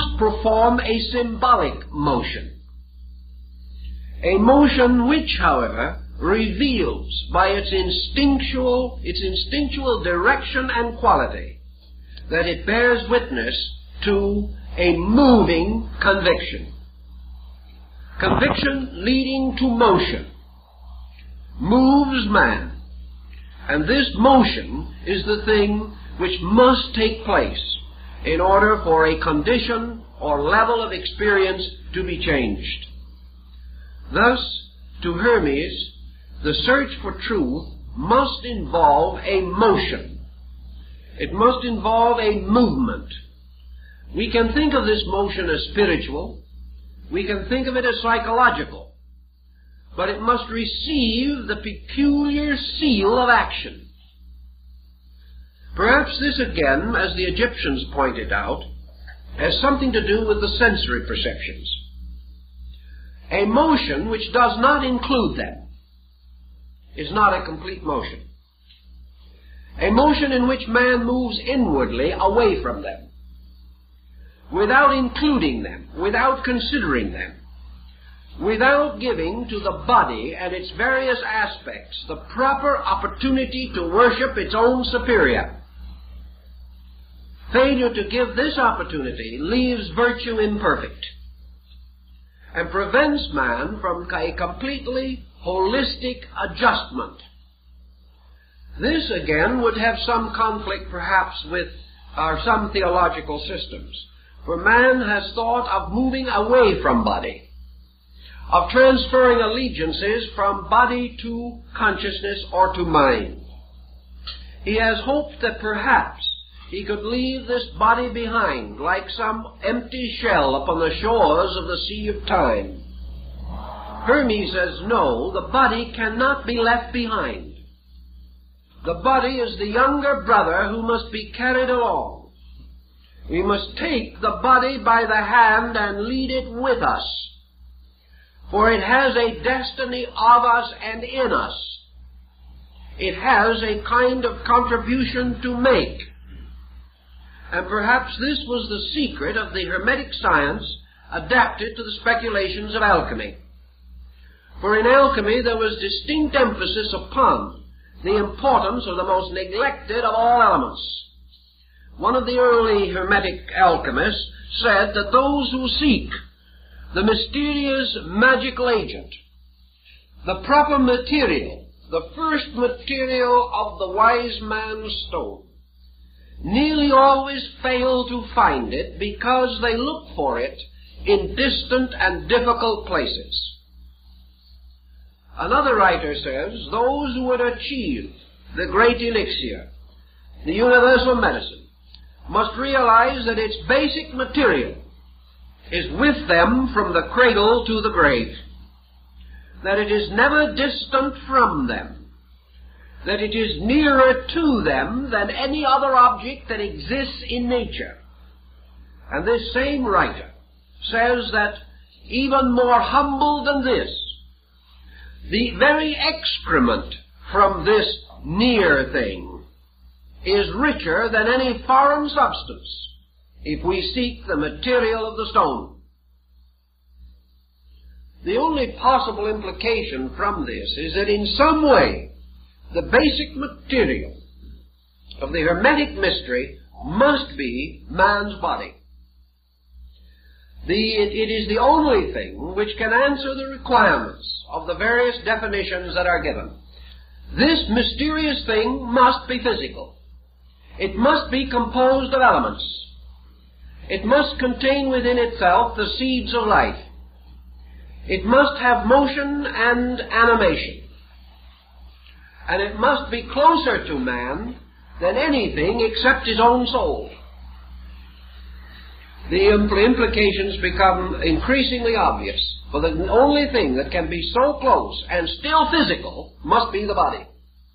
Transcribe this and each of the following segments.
must perform a symbolic motion. A motion which, however, reveals by its instinctual direction and quality that it bears witness to a moving conviction. Conviction leading to motion moves man, and this motion is the thing which must take place in order for a condition or level of experience to be changed. Thus, to Hermes, the search for truth must involve a motion. It must involve a movement. We can think of this motion as spiritual. We can think of it as psychological. But it must receive the peculiar seal of action. Perhaps this again, as the Egyptians pointed out, has something to do with the sensory perceptions. A motion which does not include them is not a complete motion. A motion in which man moves inwardly away from them, without including them, without considering them, without giving to the body and its various aspects the proper opportunity to worship its own superior. Failure to give this opportunity leaves virtue imperfect and prevents man from a completely holistic adjustment. This, again, would have some conflict perhaps with some theological systems, for man has thought of moving away from body, of transferring allegiances from body to consciousness or to mind. He has hoped that perhaps he could leave this body behind like some empty shell upon the shores of the sea of time. Hermes says, no, the body cannot be left behind. The body is the younger brother who must be carried along. We must take the body by the hand and lead it with us, for it has a destiny of us and in us. It has a kind of contribution to make. And perhaps this was the secret of the Hermetic science adapted to the speculations of alchemy. For in alchemy there was distinct emphasis upon the importance of the most neglected of all elements. One of the early Hermetic alchemists said that those who seek the mysterious magical agent, the proper material, the first material of the wise man's stone, nearly always fail to find it because they look for it in distant and difficult places. Another writer says, those who would achieve the great elixir, the universal medicine, must realize that its basic material is with them from the cradle to the grave, that it is never distant from them, that it is nearer to them than any other object that exists in nature. And this same writer says that even more humble than this, the very excrement from this near thing is richer than any foreign substance if we seek the material of the stone. The only possible implication from this is that in some way the basic material of the Hermetic mystery must be man's body. It is the only thing which can answer the requirements of the various definitions that are given. This mysterious thing must be physical. It must be composed of elements. It must contain within itself the seeds of life. It must have motion and animation. And it must be closer to man than anything except his own soul. The implications become increasingly obvious, for the only thing that can be so close and still physical must be the body.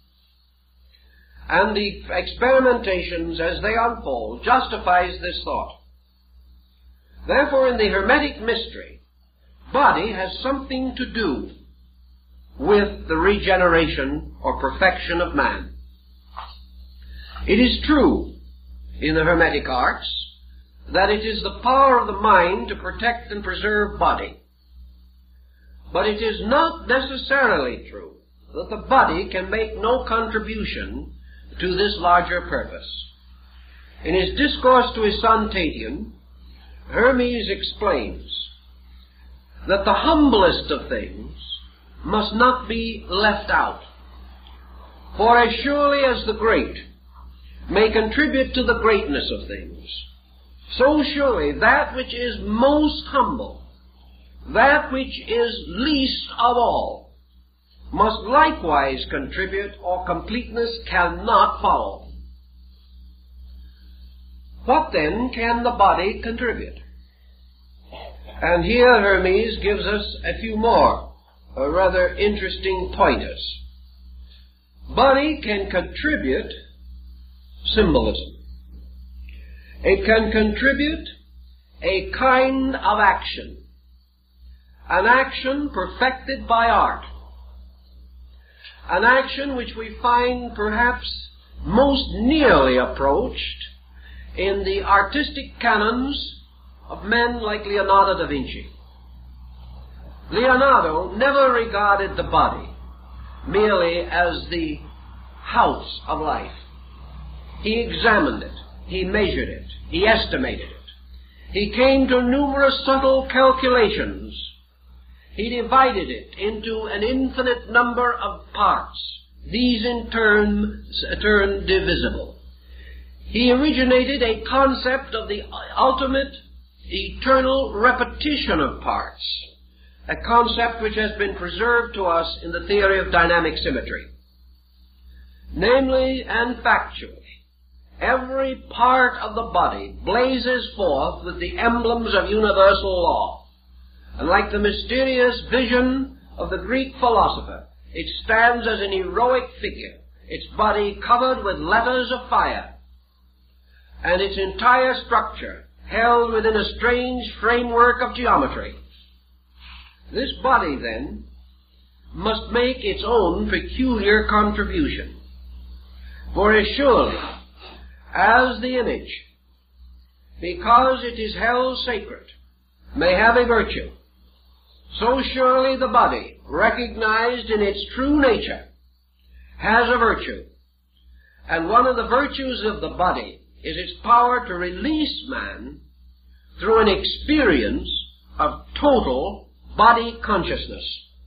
And the experimentations as they unfold justifies this thought. Therefore, in the Hermetic mystery, body has something to do with the regeneration or perfection of man. It is true in the Hermetic arts that it is the power of the mind to protect and preserve body. But it is not necessarily true that the body can make no contribution to this larger purpose. In his discourse to his son Tatian, Hermes explains that the humblest of things must not be left out. For as surely as the great may contribute to the greatness of things, so surely that which is most humble, that which is least of all, must likewise contribute, or completeness cannot follow. What then can the body contribute? And here Hermes gives us a few more, rather interesting pointers. Body can contribute symbolism. It can contribute a kind of action, an action perfected by art, an action which we find perhaps most nearly approached in the artistic canons of men like Leonardo da Vinci. Leonardo never regarded the body merely as the house of life. He examined it, he measured it, he estimated it. He came to numerous subtle calculations. He divided it into an infinite number of parts, these in turn divisible. He originated a concept of the ultimate, eternal repetition of parts, a concept which has been preserved to us in the theory of dynamic symmetry. Namely and factually, every part of the body blazes forth with the emblems of universal law. And like the mysterious vision of the Greek philosopher, it stands as an heroic figure, its body covered with letters of fire, and its entire structure held within a strange framework of geometry. This body, then, must make its own peculiar contribution. For as surely as the image, because it is held sacred, may have a virtue, so surely the body, recognized in its true nature, has a virtue. And one of the virtues of the body is its power to release man through an experience of total body consciousness.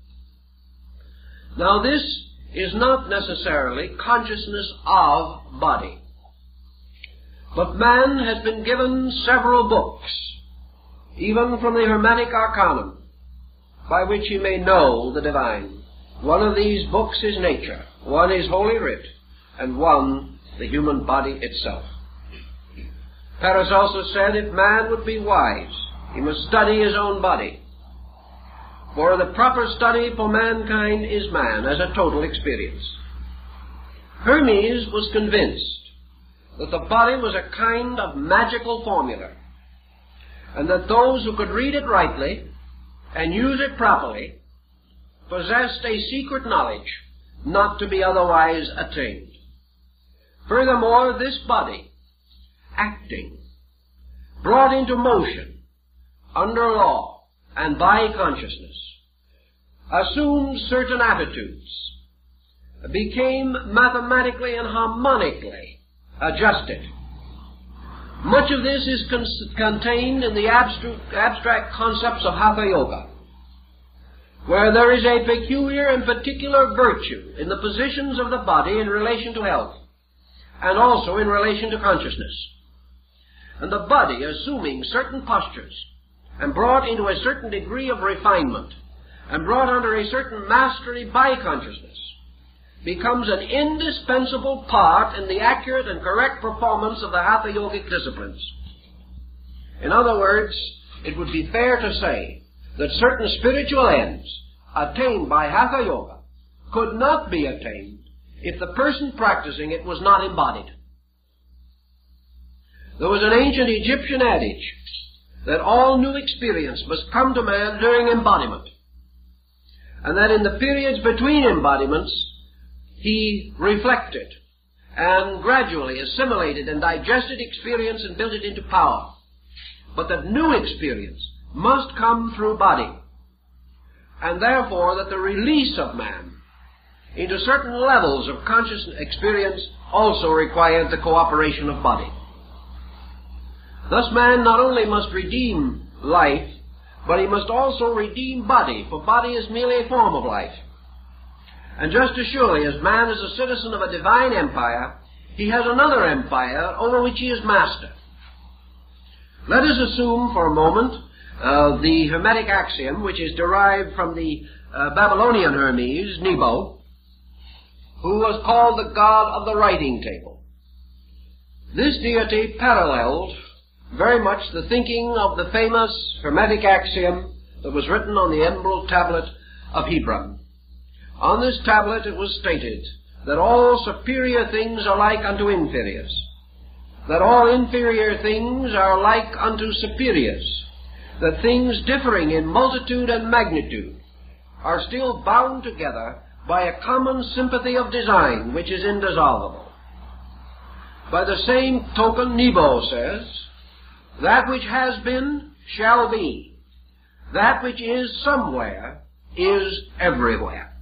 Now this is not necessarily consciousness of body, but man has been given several books, even from the Hermetic Arcanum, by which he may know the divine. One of these books is nature, one is Holy Writ, and one the human body itself. Paracelsus said if man would be wise, he must study his own body. For the proper study for mankind is man as a total experience. Hermes was convinced that the body was a kind of magical formula, and that those who could read it rightly and use it properly possessed a secret knowledge not to be otherwise attained. Furthermore, this body, acting, brought into motion, under law and by consciousness, assumed certain attitudes, became mathematically and harmonically adjusted. Much of this is contained in the abstract concepts of Hatha Yoga, where there is a peculiar and particular virtue in the positions of the body in relation to health, and also in relation to consciousness. And the body, assuming certain postures, and brought into a certain degree of refinement, and brought under a certain mastery by consciousness, becomes an indispensable part in the accurate and correct performance of the Hatha Yogic disciplines. In other words, it would be fair to say that certain spiritual ends attained by Hatha Yoga could not be attained if the person practicing it was not embodied. There was an ancient Egyptian adage that all new experience must come to man during embodiment, and that in the periods between embodiments he reflected and gradually assimilated and digested experience and built it into power. but that new experience must come through body, and therefore that the release of man into certain levels of conscious experience also required the cooperation of body. Thus man not only must redeem life, but he must also redeem body, for body is merely a form of life. And just as surely as man is a citizen of a divine empire, he has another empire over which he is master. Let us assume for a moment the Hermetic axiom, which is derived from the Babylonian Hermes, Nebo, who was called the god of the writing table. This deity paralleled very much the thinking of the famous Hermetic axiom that was written on the emerald tablet of Hebron. On this tablet it was stated that all superior things are like unto inferiors, that all inferior things are like unto superiors, that things differing in multitude and magnitude are still bound together by a common sympathy of design which is indissoluble. By the same token, Nebo says, that which has been shall be. That which is somewhere is everywhere.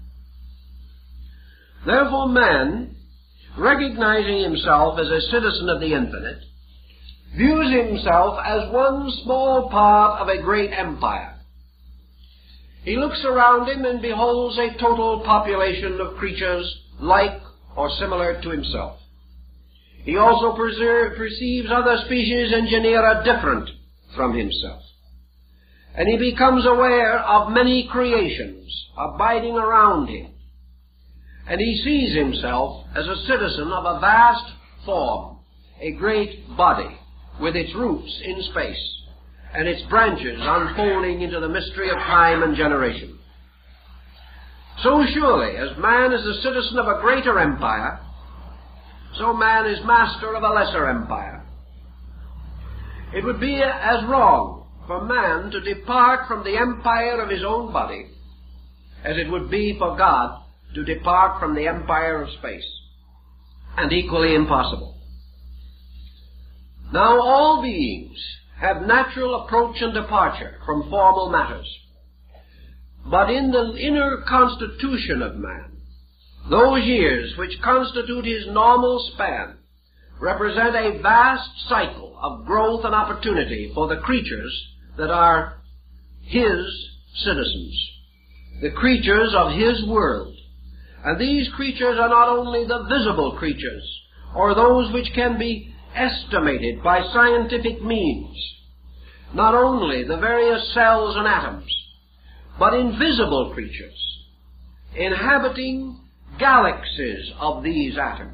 Therefore man, recognizing himself as a citizen of the infinite, views himself as one small part of a great empire. He looks around him and beholds a total population of creatures like or similar to himself. He also perceives other species and genera different from himself. And he becomes aware of many creations abiding around him. And he sees himself as a citizen of a vast form, a great body, with its roots in space, and its branches unfolding into the mystery of time and generation. So surely as man is the citizen of a greater empire, so man is master of a lesser empire. It would be as wrong for man to depart from the empire of his own body as it would be for God to depart from the empire of space, and equally impossible. Now all beings have natural approach and departure from formal matters, but in the inner constitution of man, those years which constitute his normal span represent a vast cycle of growth and opportunity for the creatures that are his citizens, the creatures of his world. And these creatures are not only the visible creatures, or those which can be estimated by scientific means, not only the various cells and atoms, but invisible creatures, inhabiting galaxies of these atoms,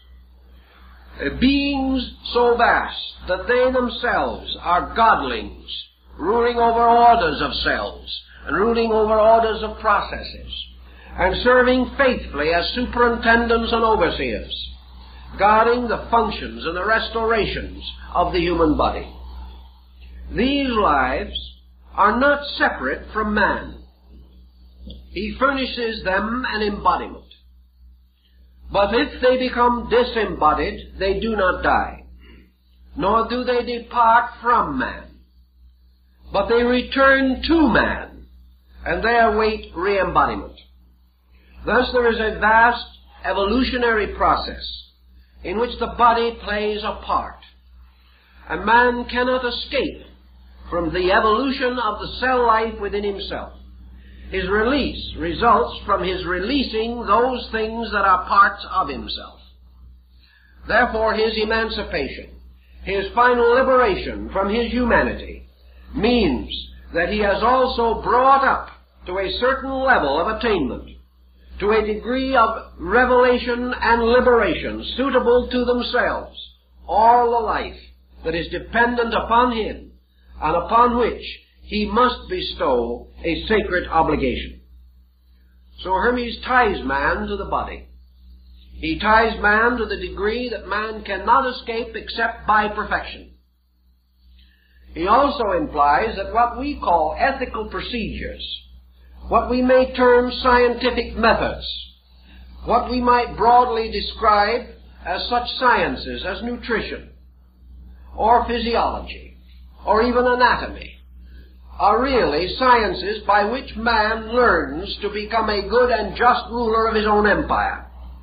beings so vast that they themselves are godlings, ruling over orders of cells and ruling over orders of processes, and serving faithfully as superintendents and overseers, guarding the functions and the restorations of the human body. These lives are not separate from man. He furnishes them an embodiment. But if they become disembodied, they do not die, nor do they depart from man, but they return to man, and there await re-embodiment. Thus there is a vast evolutionary process in which the body plays a part, and man cannot escape from the evolution of the cell life within himself. His release results from his releasing those things that are parts of himself. Therefore his emancipation, his final liberation from his humanity, means that he has also brought up to a certain level of attainment, to a degree of revelation and liberation suitable to themselves, all the life that is dependent upon him and upon which he must bestow a sacred obligation. So Hermes ties man to the body. He ties man to the degree that man cannot escape except by perfection. He also implies that what we call ethical procedures, what we may term scientific methods, what we might broadly describe as such sciences as nutrition, or physiology, or even anatomy, are really sciences by which man learns to become a good and just ruler of his own empire.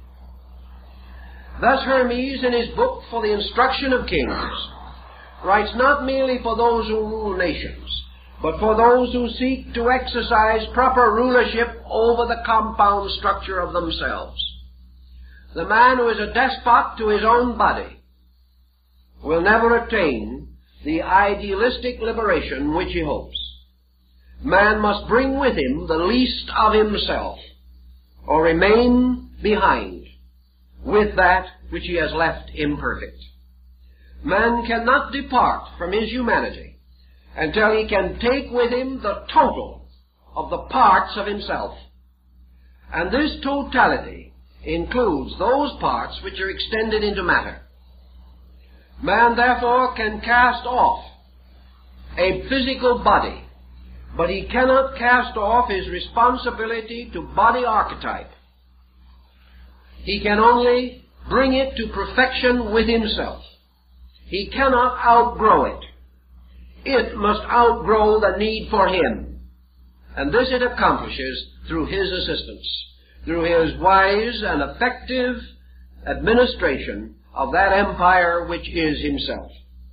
Thus Hermes, in his book For the Instruction of Kings, writes not merely for those who rule nations, but for those who seek to exercise proper rulership over the compound structure of themselves. The man who is a despot to his own body will never attain the idealistic liberation which he hopes. Man must bring with him the least of himself, or remain behind with that which he has left imperfect. Man cannot depart from his humanity until he can take with him the total of the parts of himself. And this totality includes those parts which are extended into matter. Man therefore can cast off a physical body, but he cannot cast off his responsibility to body archetype. He can only bring it to perfection with himself. He cannot outgrow it. It must outgrow the need for him. And this it accomplishes through his assistance, through his wise and effective administration of that empire which is himself.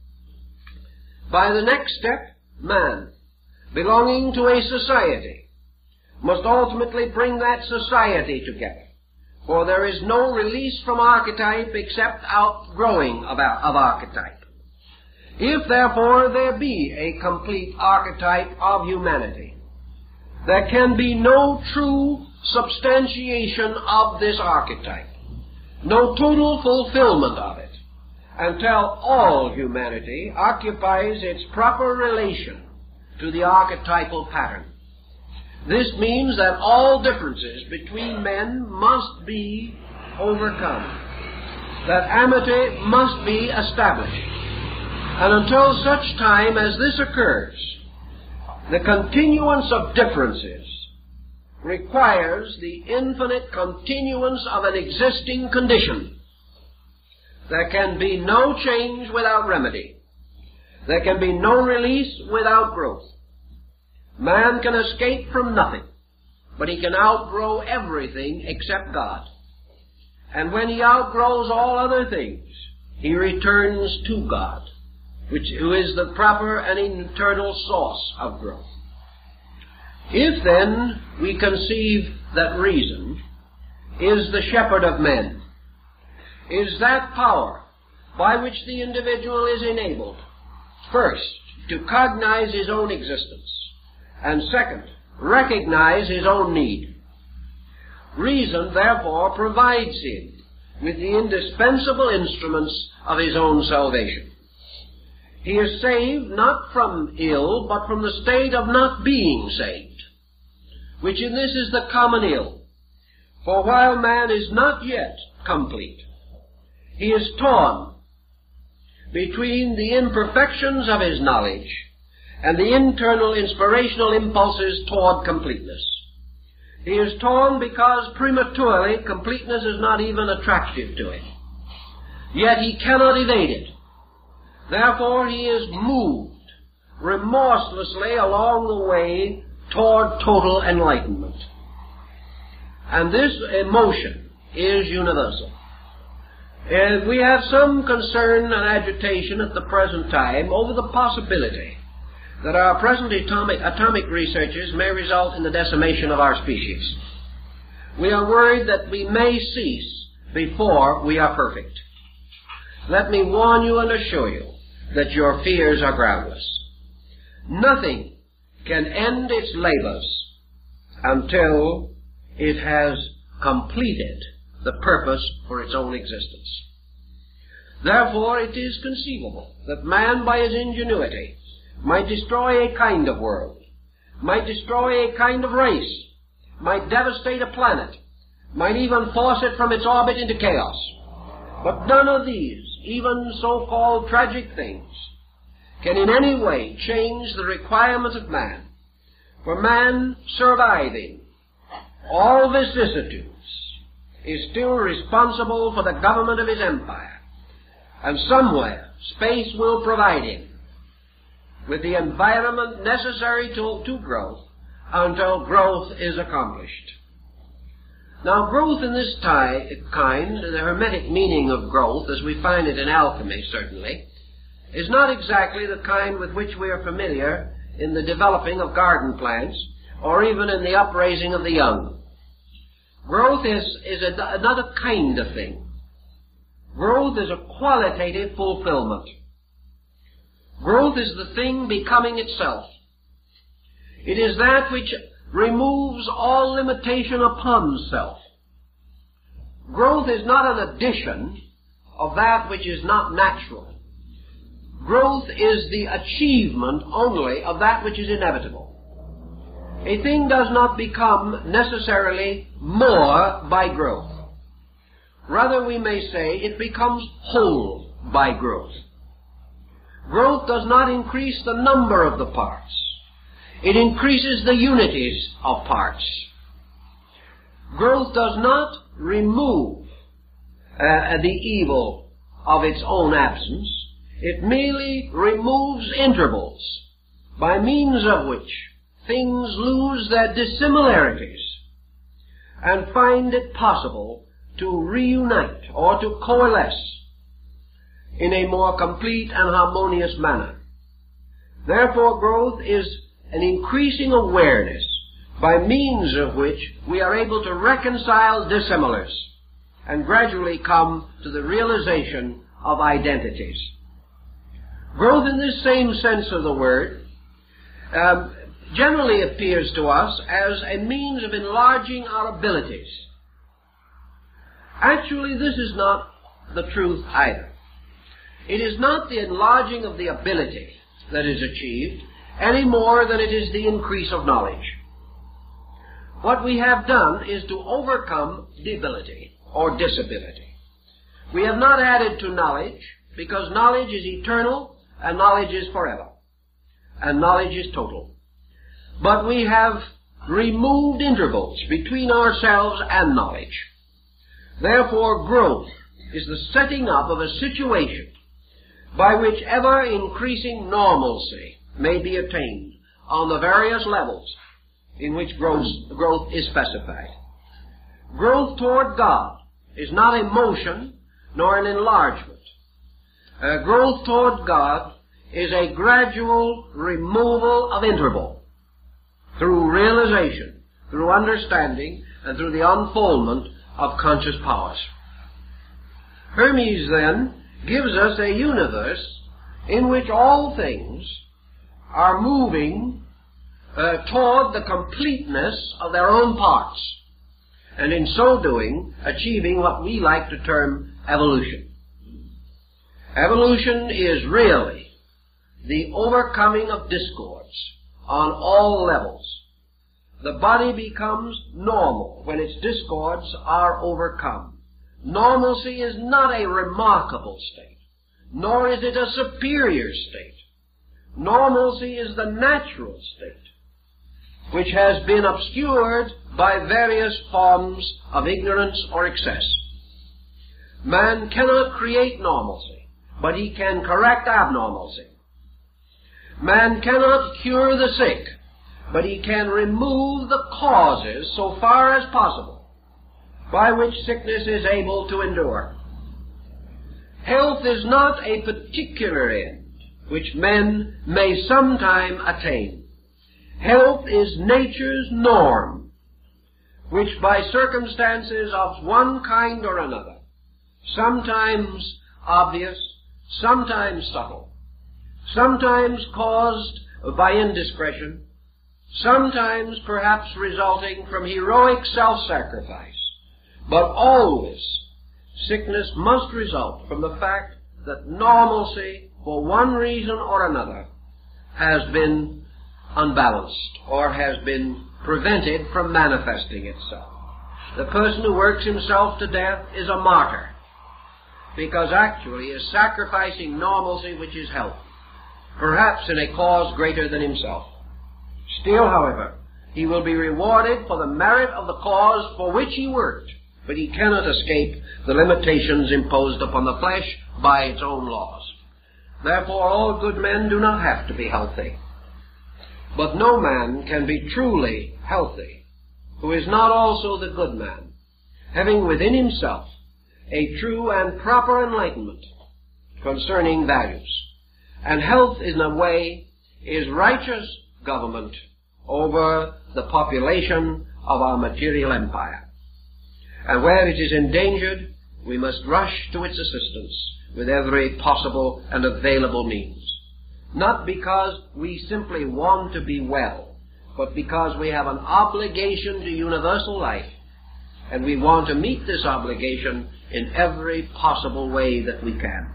By the next step, man, belonging to a society, must ultimately bring that society together. For there is no release from archetype except outgrowing of archetype. If therefore there be a complete archetype of humanity, there can be no true substantiation of this archetype, no total fulfillment of it, until all humanity occupies its proper relation to the archetypal pattern. This means that all differences between men must be overcome, that amity must be established. And until such time as this occurs, the continuance of differences requires the infinite continuance of an existing condition. There can be no change without remedy. There can be no release without growth. Man can escape from nothing, but he can outgrow everything except God. And when he outgrows all other things, he returns to God, who is the proper and eternal source of growth. If then we conceive that reason is the shepherd of men, is that power by which the individual is enabled, first, to cognize his own existence, and second, recognize his own need. Reason, therefore, provides him with the indispensable instruments of his own salvation. He is saved not from ill, but from the state of not being saved, which in this is the common ill. For while man is not yet complete, he is torn between the imperfections of his knowledge and the internal inspirational impulses toward completeness. He is torn because prematurely completeness is not even attractive to him. Yet he cannot evade it. Therefore he is moved remorselessly along the way toward total enlightenment. And this emotion is universal. We have some concern and agitation at the present time over the possibility that our present atomic researches may result in the decimation of our species. We are worried that we may cease before we are perfect. Let me warn you and assure you that your fears are groundless. Nothing can end its labors until it has completed the purpose for its own existence. Therefore, it is conceivable that man, by his ingenuity, might destroy a kind of world, might destroy a kind of race, might devastate a planet, might even force it from its orbit into chaos. But none of these, even so-called tragic things, can in any way change the requirements of man. For man, surviving all vicissitudes, is still responsible for the government of his empire, and somewhere space will provide him with the environment necessary to growth until growth is accomplished. Now, growth in this kind, the Hermetic meaning of growth, as we find it in alchemy certainly, is not exactly the kind with which we are familiar in the developing of garden plants or even in the upraising of the young. Growth is another kind of thing. Growth is a qualitative fulfillment. Growth is the thing becoming itself. It is that which removes all limitation upon self. Growth is not an addition of that which is not natural. Growth is the achievement only of that which is inevitable. A thing does not become necessarily more by growth. Rather, we may say it becomes whole by growth. Growth does not increase the number of the parts. It increases the unities of parts. Growth does not remove the evil of its own absence. It merely removes intervals by means of which things lose their dissimilarities and find it possible to reunite or to coalesce in a more complete and harmonious manner. Therefore, growth is an increasing awareness by means of which we are able to reconcile dissimilars and gradually come to the realization of identities. Growth in this same sense of the word generally appears to us as a means of enlarging our abilities. Actually, this is not the truth either. It is not the enlarging of the ability that is achieved any more than it is the increase of knowledge. What we have done is to overcome debility or disability. We have not added to knowledge because knowledge is eternal and knowledge is forever and knowledge is total. But we have removed intervals between ourselves and knowledge. Therefore, growth is the setting up of a situation by which ever-increasing normalcy may be attained on the various levels in which growth is specified. Growth toward God is not a motion nor an enlargement. Growth toward God is a gradual removal of interval through realization, through understanding, and through the unfoldment of conscious powers. Hermes, then, gives us a universe in which all things are moving toward the completeness of their own parts, and in so doing, achieving what we like to term evolution. Evolution is really the overcoming of discords on all levels. The body becomes normal when its discords are overcome. Normalcy is not a remarkable state, nor is it a superior state. Normalcy is the natural state, which has been obscured by various forms of ignorance or excess. Man cannot create normalcy, but he can correct abnormalcy. Man cannot cure the sick, but he can remove the causes so far as possible by which sickness is able to endure. Health is not a particular end which men may sometime attain. Health is nature's norm, which by circumstances of one kind or another, sometimes obvious, sometimes subtle, sometimes caused by indiscretion, sometimes perhaps resulting from heroic self-sacrifice, but always sickness must result from the fact that normalcy, for one reason or another, has been unbalanced or has been prevented from manifesting itself. The person who works himself to death is a martyr, because actually he is sacrificing normalcy, which is health, perhaps in a cause greater than himself. Still, however, he will be rewarded for the merit of the cause for which he worked, but he cannot escape the limitations imposed upon the flesh by its own laws. Therefore all good men do not have to be healthy. But no man can be truly healthy who is not also the good man, having within himself a true and proper enlightenment concerning values. And health, in a way, is righteous government over the population of our material empire. And where it is endangered, we must rush to its assistance with every possible and available means. Not because we simply want to be well, but because we have an obligation to universal life, and we want to meet this obligation in every possible way that we can.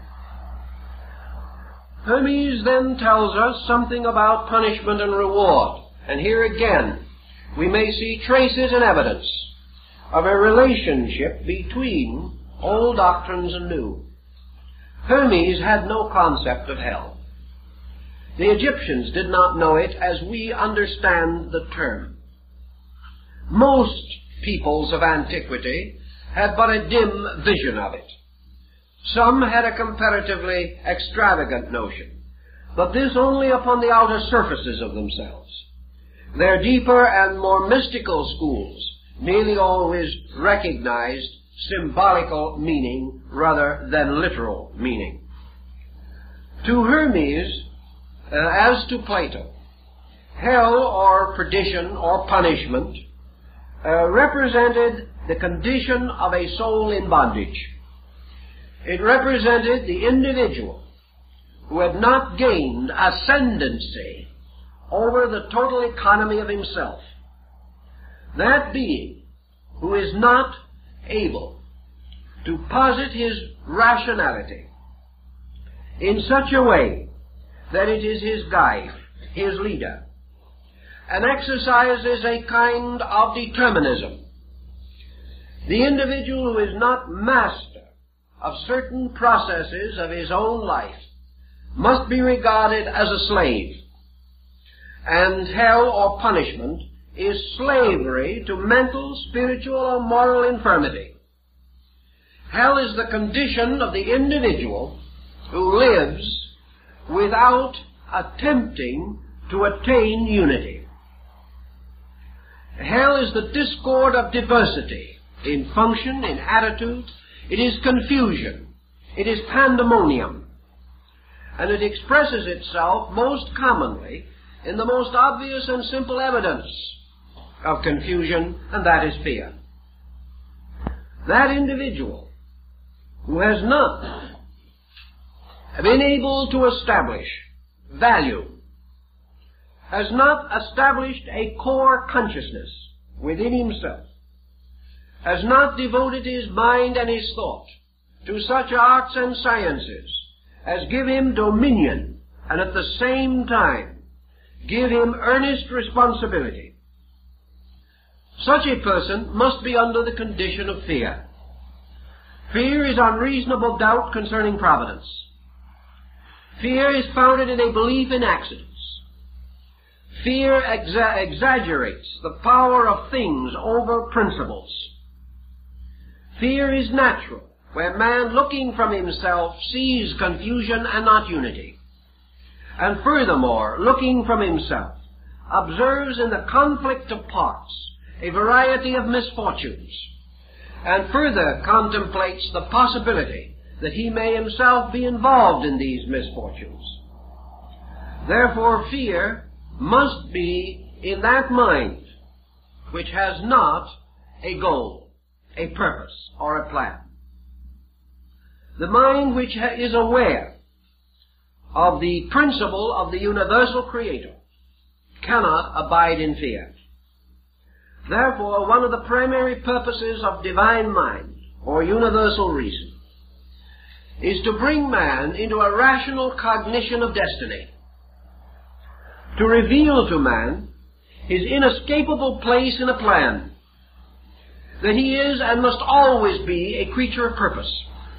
Hermes then tells us something about punishment and reward, and here again we may see traces and evidence of a relationship between old doctrines and new. Hermes had no concept of hell. The Egyptians did not know it as we understand the term. Most peoples of antiquity had but a dim vision of it. Some had a comparatively extravagant notion, but this only upon the outer surfaces of themselves. Their deeper and more mystical schools nearly always recognized symbolical meaning rather than literal meaning. To Hermes, as to Plato, hell or perdition or punishment represented the condition of a soul in bondage. It represented the individual who had not gained ascendancy over the total economy of himself. That being who is not able to posit his rationality in such a way that it is his guide, his leader, and exercises a kind of determinism. The individual who is not master of certain processes of his own life must be regarded as a slave. And hell or punishment is slavery to mental, spiritual, or moral infirmity. Hell is the condition of the individual who lives without attempting to attain unity. Hell is the discord of diversity in function, in attitude. It is confusion. It is pandemonium. And it expresses itself most commonly in the most obvious and simple evidence of confusion, and that is fear. That individual who has not been able to establish value, has not established a core consciousness within himself, has not devoted his mind and his thought to such arts and sciences as give him dominion and at the same time give him earnest responsibility. Such a person must be under the condition of fear. Fear is unreasonable doubt concerning providence. Fear is founded in a belief in accidents. Fear exaggerates the power of things over principles. Fear is natural, where man looking from himself sees confusion and not unity. And furthermore, looking from himself, observes in the conflict of parts a variety of misfortunes, and further contemplates the possibility that he may himself be involved in these misfortunes. Therefore, fear must be in that mind which has not a goal, a purpose, or a plan. The mind which is aware of the principle of the universal Creator cannot abide in fear. Therefore, one of the primary purposes of divine mind, or universal reason, is to bring man into a rational cognition of destiny, to reveal to man his inescapable place in a plan, that he is and must always be a creature of purpose,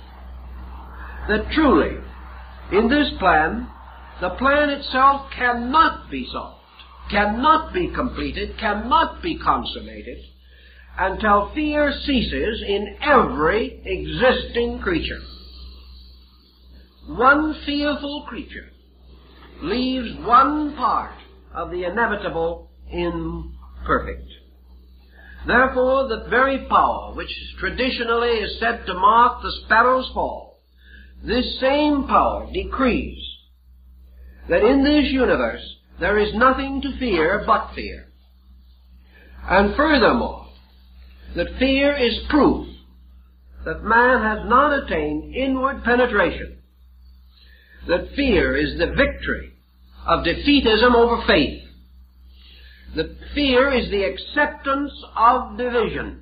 that truly, in this plan, the plan itself cannot be solved, cannot be completed, cannot be consummated, until fear ceases in every existing creature. one fearful creature leaves one part of the inevitable imperfect. Therefore, the very power which traditionally is said to mark the sparrow's fall, this same power decrees that in this universe there is nothing to fear but fear. And furthermore, that fear is proof that man has not attained inward penetration, that fear is the victory of defeatism over faith, that fear is the acceptance of division,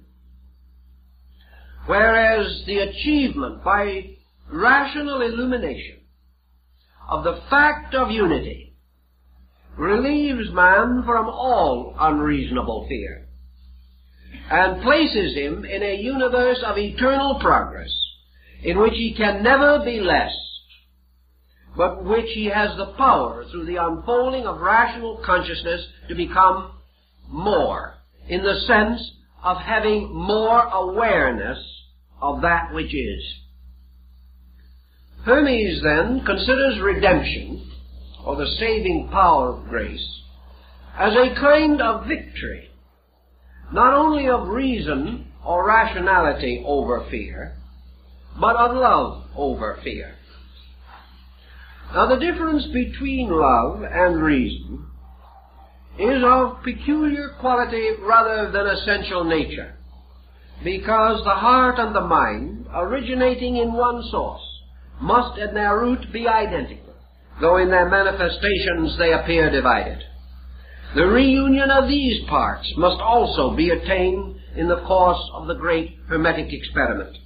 whereas the achievement by rational illumination of the fact of unity relieves man from all unreasonable fear and places him in a universe of eternal progress in which he can never be less, but which he has the power through the unfolding of rational consciousness to become more, in the sense of having more awareness of that which is. Hermes then considers redemption, or the saving power of grace, as a kind of victory, not only of reason or rationality over fear, but of love over fear. Now, the difference between love and reason is of peculiar quality rather than essential nature, because the heart and the mind, originating in one source, must in their root be identical, though in their manifestations they appear divided. The reunion of these parts must also be attained in the course of the great Hermetic experiment.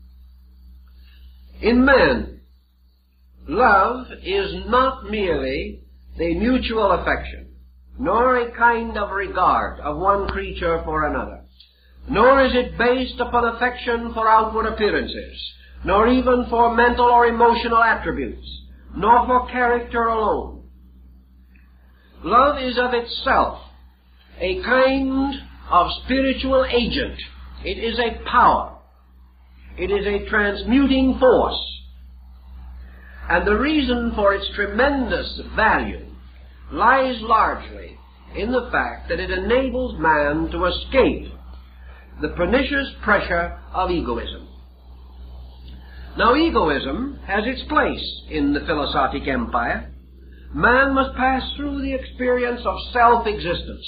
In man, love is not merely the mutual affection, nor a kind of regard of one creature for another, nor is it based upon affection for outward appearances, nor even for mental or emotional attributes, nor for character alone. Love is of itself a kind of spiritual agent. It is a power. It is a transmuting force. And the reason for its tremendous value lies largely in the fact that it enables man to escape the pernicious pressure of egoism. Now, egoism has its place in the philosophic empire. Man must pass through the experience of self-existence.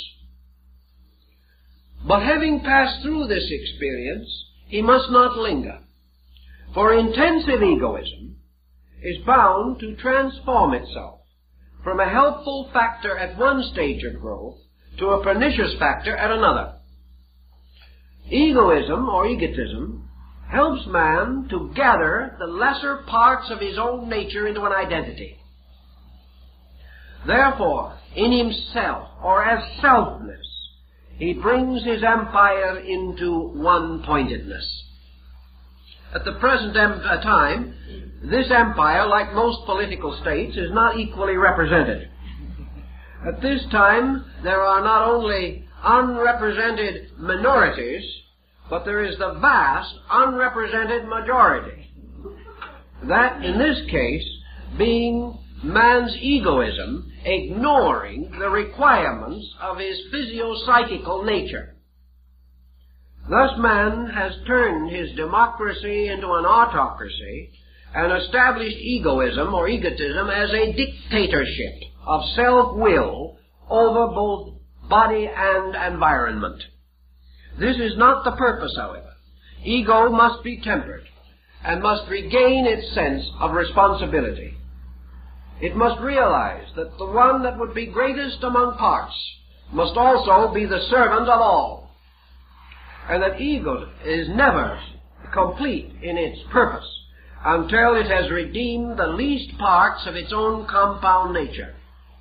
But having passed through this experience, he must not linger. For intensive egoism is bound to transform itself from a helpful factor at one stage of growth to a pernicious factor at another. Egoism, or egotism, helps man to gather the lesser parts of his own nature into an identity. Therefore, in himself, or as selfness, he brings his empire into one-pointedness. At the present time, this empire, like most political states, is not equally represented. At this time, there are not only unrepresented minorities, but there is the vast unrepresented majority. That, in this case, being man's egoism, ignoring the requirements of his physio-psychical nature. Thus man has turned his democracy into an autocracy and established egoism or egotism as a dictatorship of self-will over both body and environment. This is not the purpose, however. Ego must be tempered and must regain its sense of responsibility. It must realize that the one that would be greatest among parts must also be the servant of all, and that ego is never complete in its purpose until it has redeemed the least parts of its own compound nature.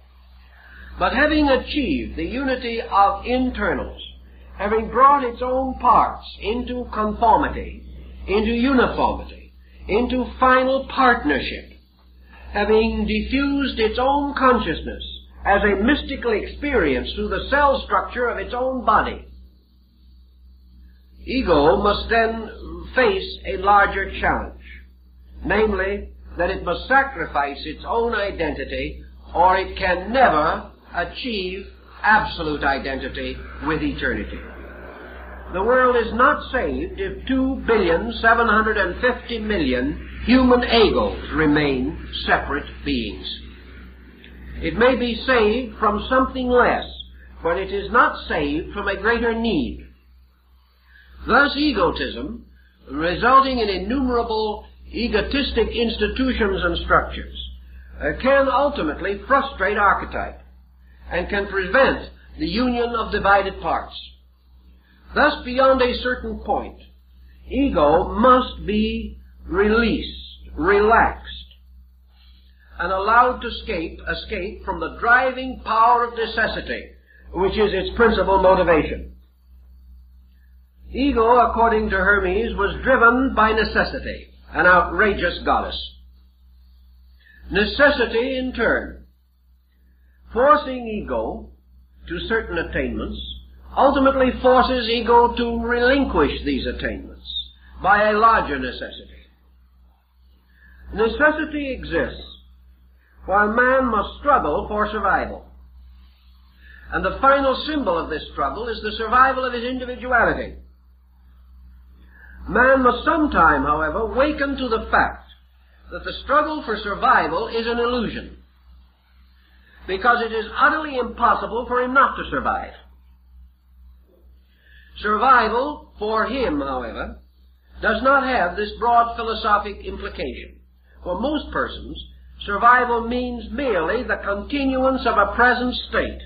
But having achieved the unity of internals, having brought its own parts into conformity, into uniformity, into final partnership, having diffused its own consciousness as a mystical experience through the cell structure of its own body, ego must then face a larger challenge, namely that it must sacrifice its own identity, or it can never achieve absolute identity with eternity. The world is not saved if 2,750,000,000 human egos remain separate beings. It may be saved from something less, but it is not saved from a greater need. Thus egotism, resulting in innumerable egotistic institutions and structures, can ultimately frustrate archetype and can prevent the union of divided parts. Thus, beyond a certain point, ego must be released, relaxed, and allowed to escape from the driving power of necessity, which is its principal motivation. Ego, according to Hermes, was driven by necessity, an outrageous goddess. Necessity, in turn, forcing ego to certain attainments, ultimately forces ego to relinquish these attainments by a larger necessity. Necessity exists while man must struggle for survival. And the final symbol of this struggle is the survival of his individuality. Man must sometime, however, waken to the fact that the struggle for survival is an illusion, because it is utterly impossible for him not to survive. Survival, for him, however, does not have this broad philosophic implication. For most persons, survival means merely the continuance of a present state.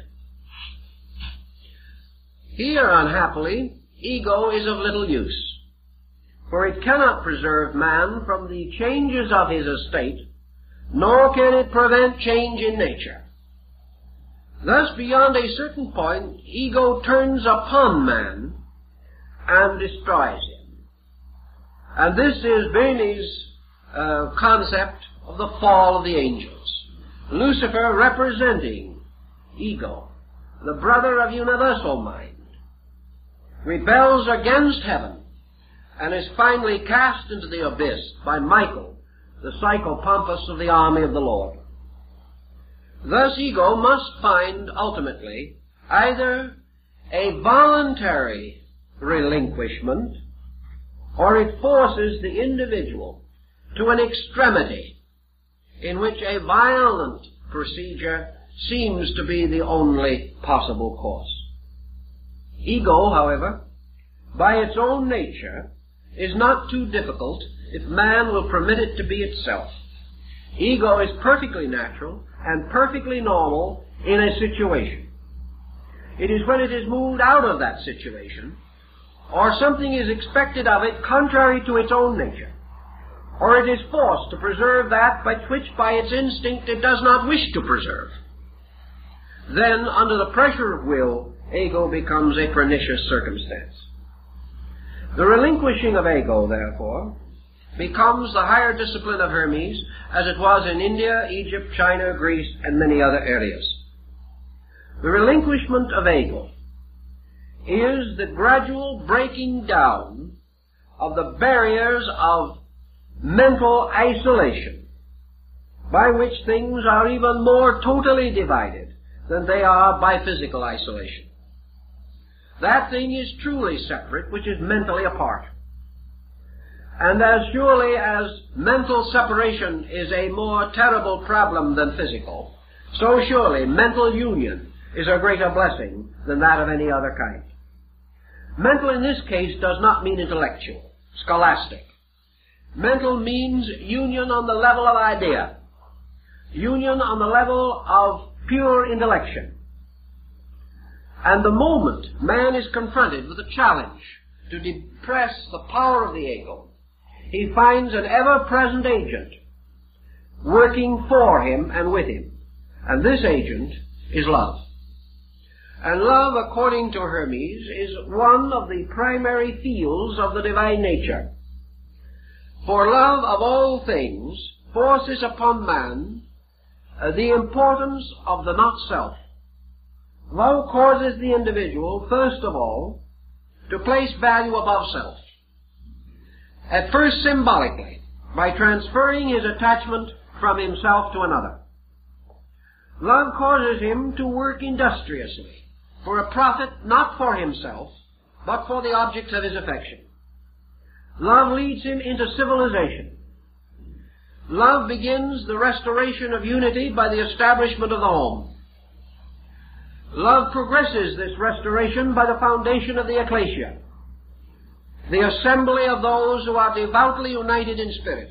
Here, unhappily, ego is of little use, for it cannot preserve man from the changes of his estate, nor can it prevent change in nature. Thus, beyond a certain point, ego turns upon man and destroys him. And this is Bernie's concept of the fall of the angels. Lucifer, representing ego, the brother of universal mind, rebels against heaven and is finally cast into the abyss by Michael, the psychopompus of the army of the Lord. Thus ego must find ultimately either a voluntary relinquishment, or it forces the individual to an extremity in which a violent procedure seems to be the only possible course. Ego, however, by its own nature, is not too difficult if man will permit it to be itself. Ego is perfectly natural and perfectly normal in a situation. It is when it is moved out of that situation, or something is expected of it contrary to its own nature, or it is forced to preserve that which by its instinct it does not wish to preserve, then, under the pressure of will, ego becomes a pernicious circumstance. The relinquishing of ego, therefore, becomes the higher discipline of Hermes, as it was in India, Egypt, China, Greece, and many other areas. The relinquishment of ego is the gradual breaking down of the barriers of mental isolation, by which things are even more totally divided than they are by physical isolation. That thing is truly separate which is mentally apart. And as surely as mental separation is a more terrible problem than physical, so surely mental union is a greater blessing than that of any other kind. Mental in this case does not mean intellectual, scholastic. Mental means union on the level of idea, union on the level of pure intellection. And the moment man is confronted with a challenge to depress the power of the ego, he finds an ever-present agent working for him and with him. And this agent is love. And love, according to Hermes, is one of the primary fields of the divine nature. For love of all things forces upon man the importance of the not-self. Love causes the individual, first of all, to place value above self. At first symbolically, by transferring his attachment from himself to another. Love causes him to work industriously for a profit not for himself, but for the objects of his affection. Love leads him into civilization. Love begins the restoration of unity by the establishment of the home. Love progresses this restoration by the foundation of the ecclesia, the assembly of those who are devoutly united in spirit.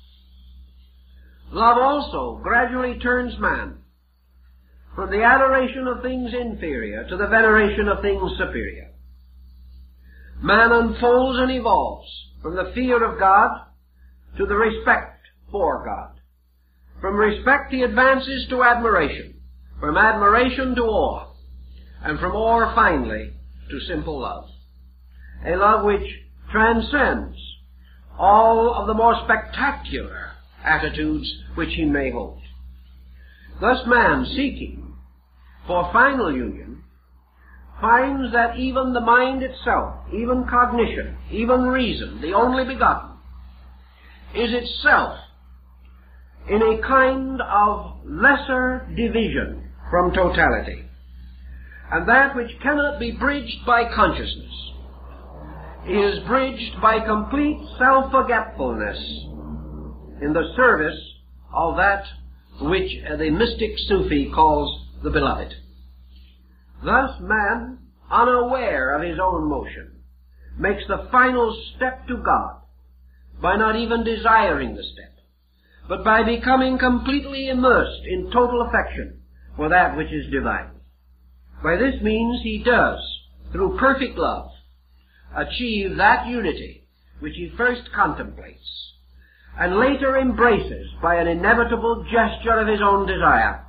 Love also gradually turns man from the adoration of things inferior to the veneration of things superior. Man unfolds and evolves from the fear of God to the respect for God. From respect he advances to admiration, from admiration to awe, and from awe finally to simple love. A love which transcends all of the more spectacular attitudes which he may hold. Thus man, seeking for final union, finds that even the mind itself, even cognition, even reason, the only begotten, is itself in a kind of lesser division from totality. And that which cannot be bridged by consciousness is bridged by complete self-forgetfulness in the service of that which the mystic Sufi calls the beloved. Thus man, unaware of his own motion, makes the final step to God by not even desiring the step, but by becoming completely immersed in total affection for that which is divine. By this means he does, through perfect love, achieve that unity which he first contemplates and later embraces by an inevitable gesture of his own desire.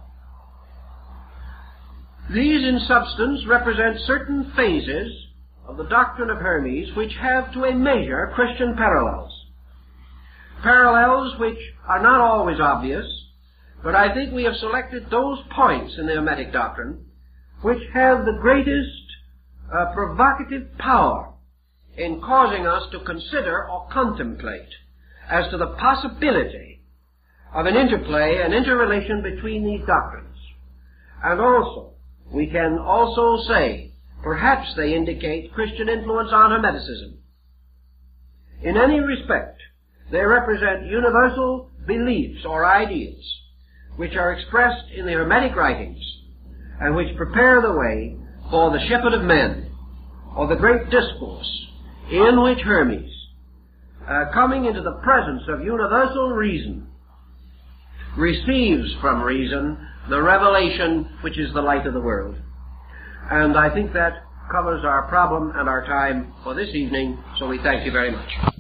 These, in substance, represent certain phases of the doctrine of Hermes which have, to a measure, Christian parallels. Parallels which are not always obvious, but I think we have selected those points in the Hermetic doctrine which have the greatest provocative power in causing us to consider or contemplate as to the possibility of an interplay, an interrelation between these doctrines. And also, we can also say, perhaps they indicate Christian influence on Hermeticism. In any respect, they represent universal beliefs or ideas which are expressed in the Hermetic writings and which prepare the way for the shepherd of men, or the great discourse in which Hermes, coming into the presence of universal reason, receives from reason the revelation which is the light of the world. And I think that covers our problem and our time for this evening, so we thank you very much.